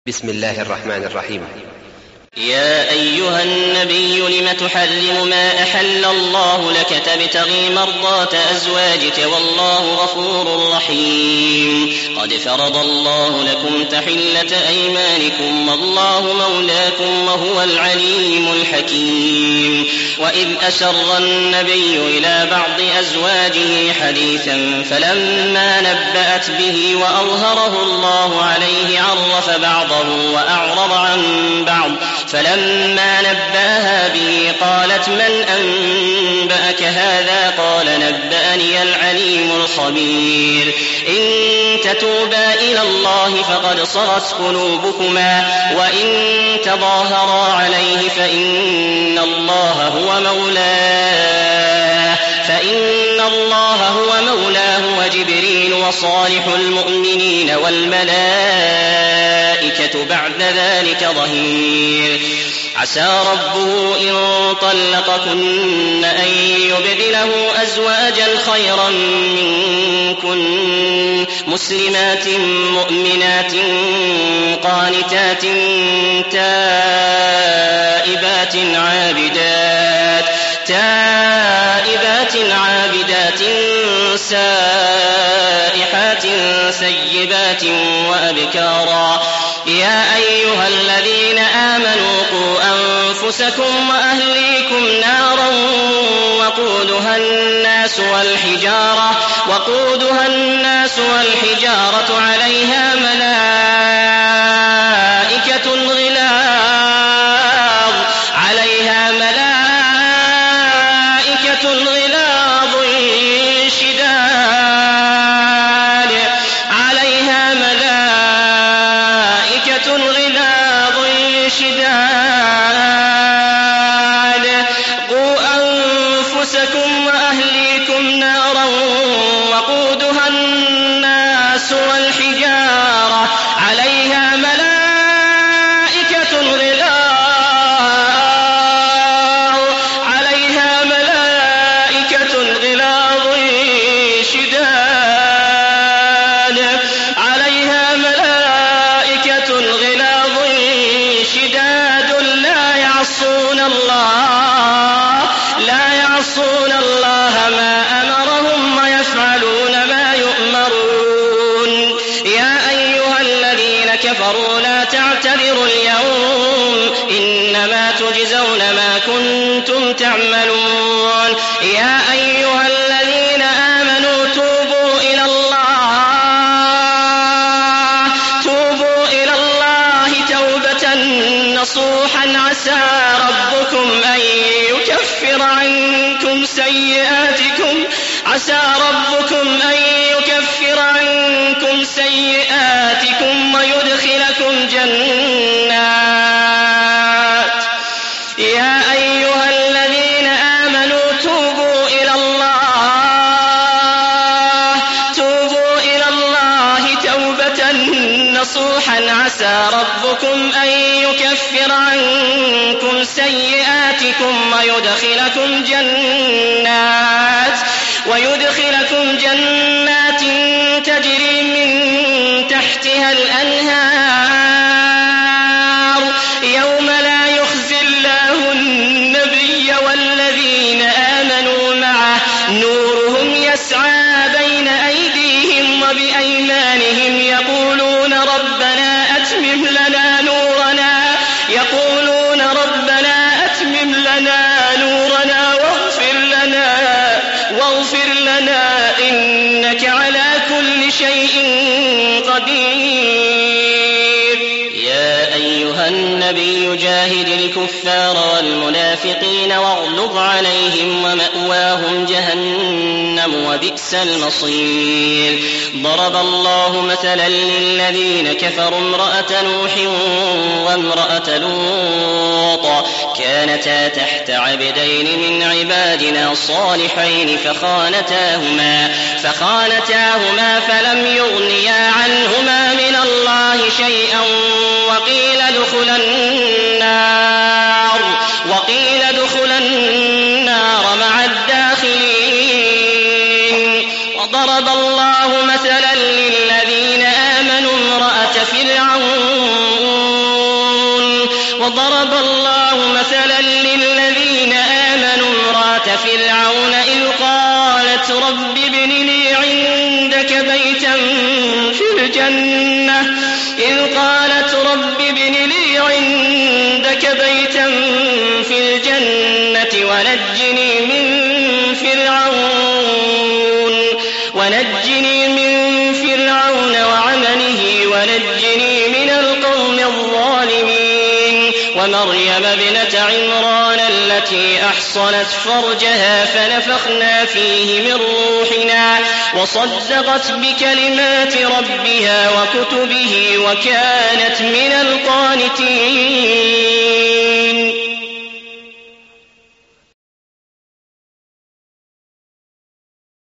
بسم الله الرحمن الرحيم. يا أيها النبي لم تحرم ما أحل الله لك تبتغي مرضات أزواجك والله غفور رحيم. قد فرض الله لكم تحلة أيمانكم والله مولاكم وهو العليم الحكيم. وإذ أسر النبي إلى بعض أزواجه حديثا فلما نبأت به وأظهره الله عليه عرف بعضه وأعرض عن بعض فلما نبأها به قالت من أنبأك هذا قال نبأني العليم الخبير. إن تتوبا إلى الله فقد صغت قلوبكما وإن تظاهرا عليه فإن الله هو مولاه وجبريل وصالح المؤمنين والملائكة بعد ذلك ظهير. عسى ربه إن طلقكن أن يبدله أزواجا خيرا منكن مسلمات مؤمنات قانتات تائبات عابدات سائحات ثيبات وأبكارا. يا أيها الذين آمنوا قوا أنفسكم وأهليكم نارا وقودها الناس والحجارة عليها ملائكة غلاظ شداد. قوا أنفسكم وأهليكم نارا وقودها الناس والحجارة عليها ملائكة غلاظ شداد لا يعصون الله ما أمرهم ويفعلون ما يؤمرون. يا أيها الذين كفروا لا تعتذروا اليوم إنما تجزون ما كنتم تعملون. يا أيها الذين آمنوا توبوا إلى الله توبة نصوحا عسى ربكم أن يكفر عنكم سيئاتكم ويدخلكم جنات. يا أيها الذين آمنوا توبوا إلى الله توبة نصوحا عسى ربكم أن يكفر عنكم سيئاتكم ويدخلكم جنات تجري من تحتها الأنهار يوم لا يخزي الله النبي والذين آمنوا معه نورهم يسعى بين أيديهم وبأيمانهم يقولون ربنا أتمم لنا نورنا واغفر لنا إنك على كل شيء قدير. يا أيها النبي جاهد الكفار والمنافقين واغلظ عليهم ومأواهم جهنم وبئس المصير. ضرب الله مثلا للذين كفروا امرأة نوح وامرأة لوط كانتا تحت عبدين من عبادنا صالحين فخانتاهما فلم يغنيا عنهما من الله شيئا وقيل ادخلا النار مع الداخلين. وضرب الله مثلا للذين آمنوا امرأة فرعون وضرب الله مثلا للذين آمنوا امرأة فرعون إذ قالت رب ابن لي عندك بيتا في الجنة ونجني من فرعون وعمله ونجني من القوم الظالمين ومريم ابنة عمران التي أحصنت فرجها فنفخنا فيه من روحنا وصدقت بكلمات ربها وكتبه وكانت من القانتين